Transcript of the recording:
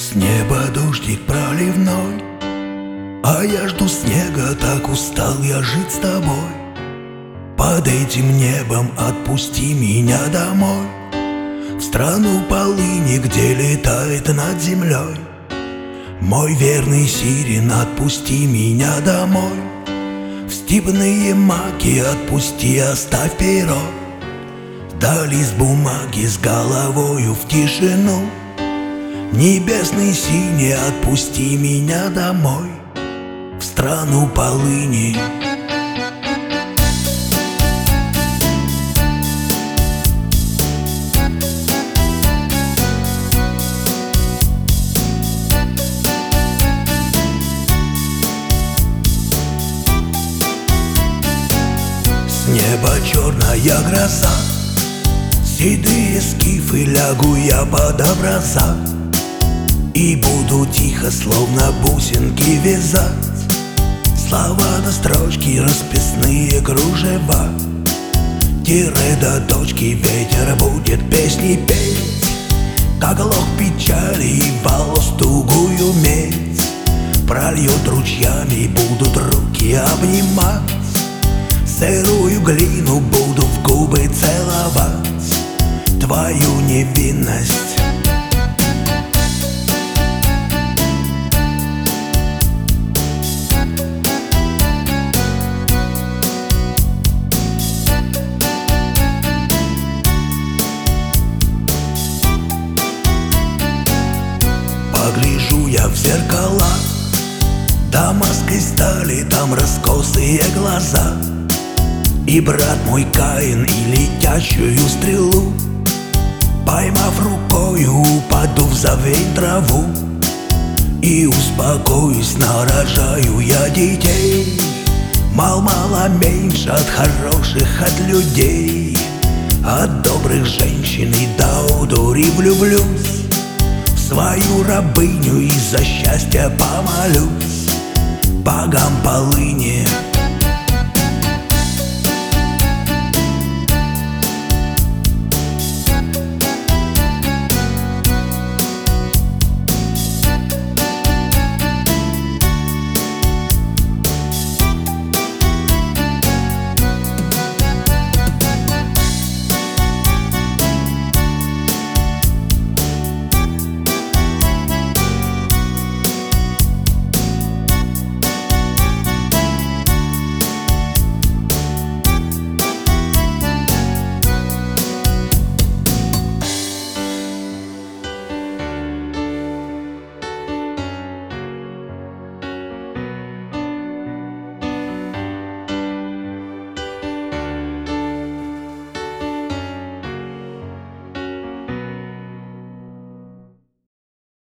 С неба дождик проливной, а я жду снега, так устал я жить с тобой. Под этим небом отпусти меня домой, в страну полыни, где летает над землей. Мой верный сирен, отпусти меня домой, в степные маки отпусти, оставь перо. Да лист бумаги с головою в тишину. Небесный синий, отпусти меня домой, в страну полыни. С неба черная гроза, седые скифы, лягу я под образа и буду тихо, словно бусинки, вязать слова на строчки, расписные кружева. Тире до точки, ветер будет песни петь, как лох печали и волос тугую медь. Прольет ручьями, будут руки обнимать, сырую глину буду в губы целовать, твою невинность. Погляжу я в зеркала дамасской стали, там раскосые глаза. И брат мой Каин, и летящую стрелу, поймав рукою, упаду в завень траву. И успокоюсь, нарожаю я детей, мало меньше от хороших, от людей, от добрых женщин и до одури влюблюсь. Свою рабыню и за счастье помолюсь богам полыни.